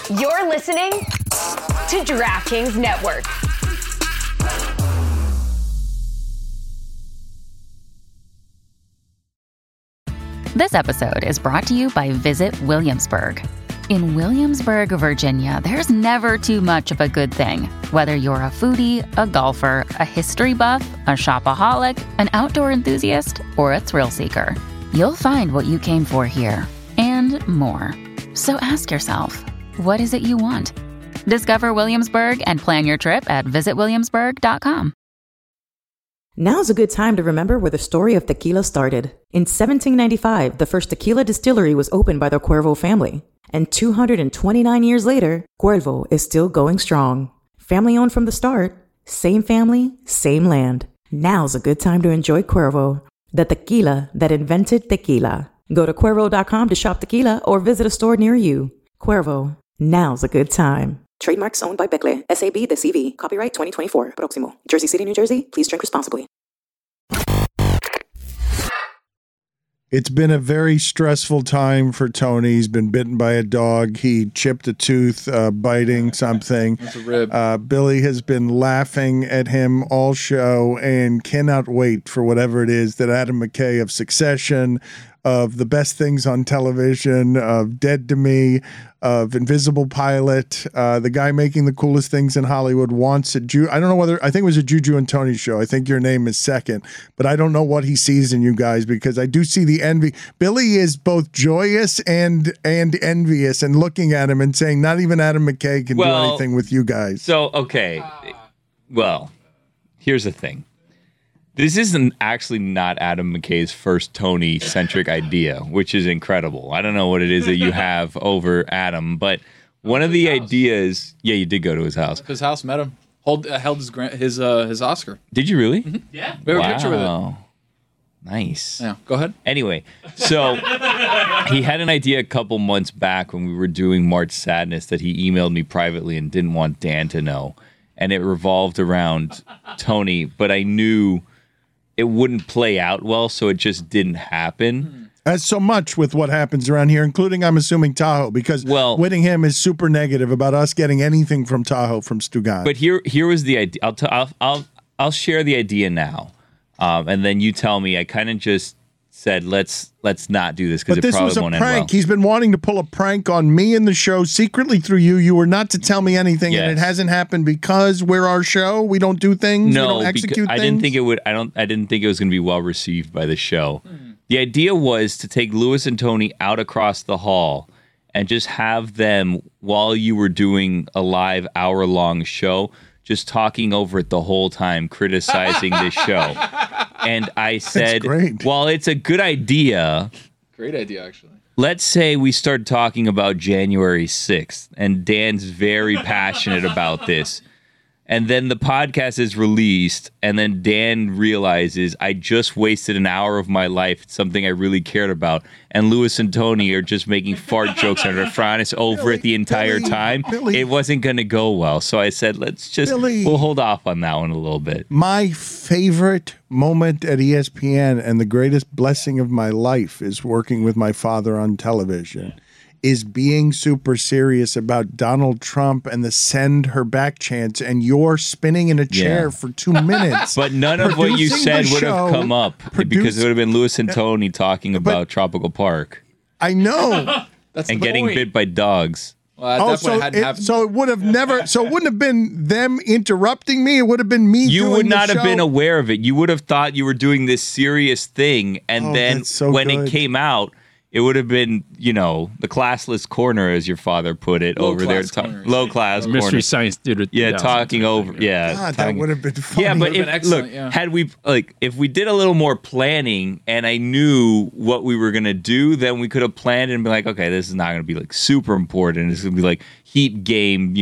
You're listening to DraftKings Network. This episode is brought to you by Visit Williamsburg. In Williamsburg, Virginia, there's never too much of a good thing. Whether you're a foodie, a golfer, a history buff, a shopaholic, an outdoor enthusiast, or a thrill seeker, you'll find what you came for here and more. So ask yourself, what is it you want? Discover Williamsburg and plan your trip at visitwilliamsburg.com. Now's a good time to remember where the story of tequila started. In 1795, the first tequila distillery was opened by the Cuervo family. And 229 years later, Cuervo is still going strong. Family owned from the start, same family, same land. Now's a good time to enjoy Cuervo, the tequila that invented tequila. Go to Cuervo.com to shop tequila or visit a store near you. Cuervo, now's a good time. Trademarks owned by Becle, SAB de CV. Copyright 2024. Próximo. Jersey City, New Jersey. Please drink responsibly. It's been a very stressful time for Tony. He's been bitten by a dog. He chipped a tooth biting something. That's a rib. Billy has been laughing at him all show and cannot wait for whatever it is that Adam McKay of Succession, of The Best Things on Television, of Dead to Me, of Invisible Pilot, the guy making the coolest things in Hollywood wants it. I don't know whether, I think it was a Juju and Tony show. I think your name is second, but I don't know what he sees in you guys because I do see the envy. Billy is both joyous and envious and looking at him and saying, not even Adam McKay can do anything with you guys. So, okay. Well, here's the thing. This isn't actually not Adam McKay's first Tony-centric idea, which is incredible. I don't know what it is that you have over Adam, but one of the ideas... Yeah, you did go to his house. His house, met him. Held his Oscar. Did you really? Mm-hmm. Yeah. We have a picture with it. Nice. Yeah, go ahead. Anyway, so he had an idea a couple months back when we were doing March Sadness that he emailed me privately and didn't want Dan to know. And it revolved around Tony, but I knew... it wouldn't play out well, so it just didn't happen. As so much with what happens around here, including, I'm assuming, Tahoe, because Whittingham is super negative about us getting anything from Tahoe from Stugan. But here was the idea. I'll share the idea now, and then you tell me. I kind of just said let's not do this because it probably won't end well. But this was a prank. He's been wanting to pull a prank on me in the show secretly through you. You were not to tell me anything, and it hasn't happened because we're our show. We don't do things. No, we don't execute things. I didn't think it would. I didn't think it was going to be well received by the show. The idea was to take Lewis and Tony out across the hall and just have them while you were doing a live hour-long show, just talking over it the whole time, criticizing this show. And I said, well, it's a good idea. Great idea, actually. Let's say we start talking about January 6th, and Dan's very passionate about this. And then the podcast is released, and then Dan realizes I just wasted an hour of my life. It's something I really cared about. And Lewis and Tony are just making fart jokes and Fran is over it the entire time. It wasn't going to go well. So I said, we'll hold off on that one a little bit. My favorite moment at ESPN and the greatest blessing of my life is working with my father on television. Is being super serious about Donald Trump and the send her back chance, and you're spinning in a chair for 2 minutes. But none of what you said would have come up because it would have been Lewis and Tony talking about Tropical Park. I know. And getting bit by dogs. Well, so it would have never. So it wouldn't have been them interrupting me. It would have been me. You would not have been aware of it. You would have thought you were doing this serious thing, and then when it came out, it would have been, the classless corner, as your father put it, over there. Low class corner. Mystery Science Theater. Yeah, talking over. Yeah, God, that would have been fun. Yeah, but had we if we did a little more planning, and I knew what we were gonna do, then we could have planned and be like, okay, this is not gonna be super important. It's gonna be Heat game,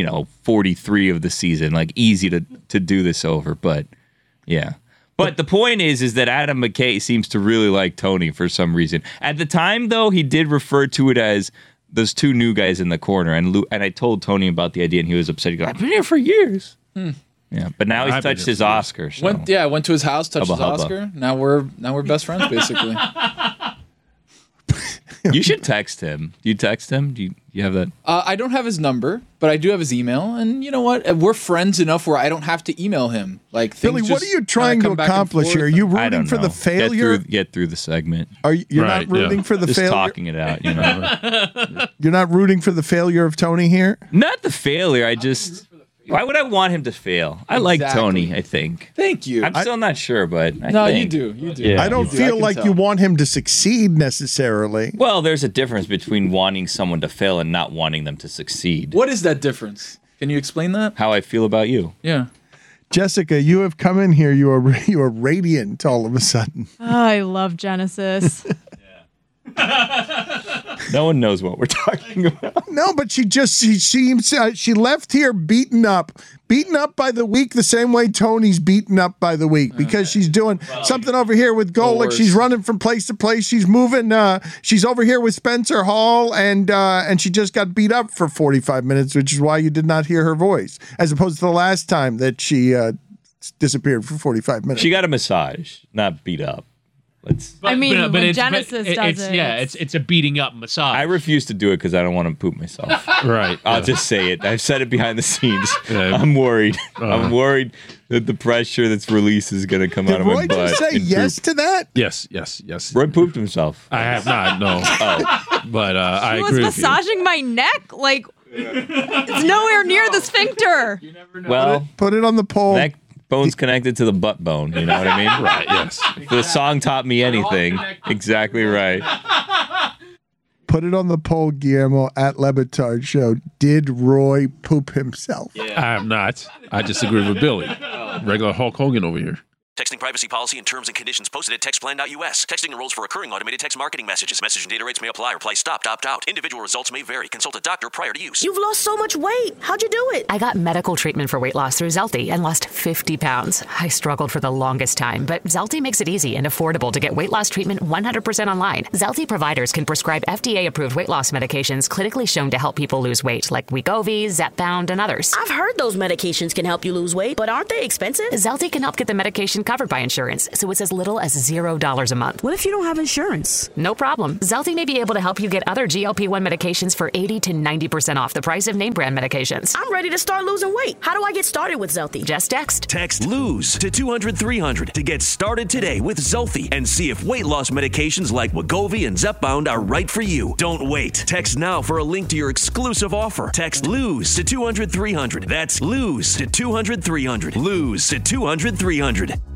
43 of the season, easy to do this over. But yeah. But the point is that Adam McKay seems to really like Tony for some reason. At the time, though, he did refer to it as those two new guys in the corner. And I told Tony about the idea, and he was upset. He goes, I've been here for years. Yeah, but now he's touched his Oscar. So. Went to his house, touched his Oscar. Now we're best friends, basically. You should text him. Do you text him? Do you have that? I don't have his number, but I do have his email. And you know what? We're friends enough where I don't have to email him. Like, Billy, what are you trying to accomplish here? Are you rooting for the failure? Get through the segment. You're not rooting for the Just failure? talking it out, you know. You're not rooting for the failure of Tony here? Not the failure. Why would I want him to fail? I like Tony, I think. Thank you. I'm still not sure, but I think. You do. Yeah. I don't feel like you want him to succeed necessarily. Well, there's a difference between wanting someone to fail and not wanting them to succeed. What is that difference? Can you explain that? How I feel about you. Yeah. Jessica, you have come in here. You are radiant all of a sudden. Oh, I love Genesis. No one knows what we're talking about. No, but she seems she left here beaten up by the week the same way Tony's beaten up by the week because she's doing something over here with Golick. She's running from place to place. She's moving. She's over here with Spencer Hall, and she just got beat up for 45 minutes, which is why you did not hear her voice, as opposed to the last time that she disappeared for 45 minutes. She got a massage, not beat up. When Genesis does it. Yeah, it's a beating up massage. I refuse to do it because I don't want to poop myself. Right. I'll just say it. I've said it behind the scenes. Yeah. I'm worried. I'm worried that the pressure that's released is going to come out of my Roy butt. just say and yes poop. to that? Yes. Roy pooped himself. I have not, no. But I He was agree with you. massaging my neck. Like, it's nowhere near the sphincter. Well, Put it on the poll. neck bone's connected to the butt bone. You know what I mean? Right, yes. If the song taught me anything, exactly right. Put it on the poll, Guillermo, at Lebitard Show. Did Roy poop himself? I have not. I disagree with Billy. Regular Hulk Hogan over here. Texting privacy policy and terms and conditions posted at textplan.us. Texting enrolls for recurring automated text marketing messages. Message and data rates may apply. Reply stop, opt out. Individual results may vary. Consult a doctor prior to use. You've lost so much weight. How'd you do it? I got medical treatment for weight loss through Zelty and lost 50 pounds. I struggled for the longest time, but Zelty makes it easy and affordable to get weight loss treatment 100% online. Zelty providers can prescribe FDA-approved weight loss medications clinically shown to help people lose weight, like Wegovy, Zepbound, and others. I've heard those medications can help you lose weight, but aren't they expensive? Zelty can help get the medication covered by insurance, so it's as little as $0 a month. What if you don't have insurance? No problem. Zelty may be able to help you get other GLP-1 medications for 80 to 90% off the price of name brand medications. I'm ready to start losing weight. How do I get started with Zelty? Just text. Text LOSE to 200-300 to get started today with Zelty and see if weight loss medications like Wegovy and Zepbound are right for you. Don't wait. Text now for a link to your exclusive offer. Text LOSE to 200-300. That's LOSE to 200-300. LOSE to 200-300.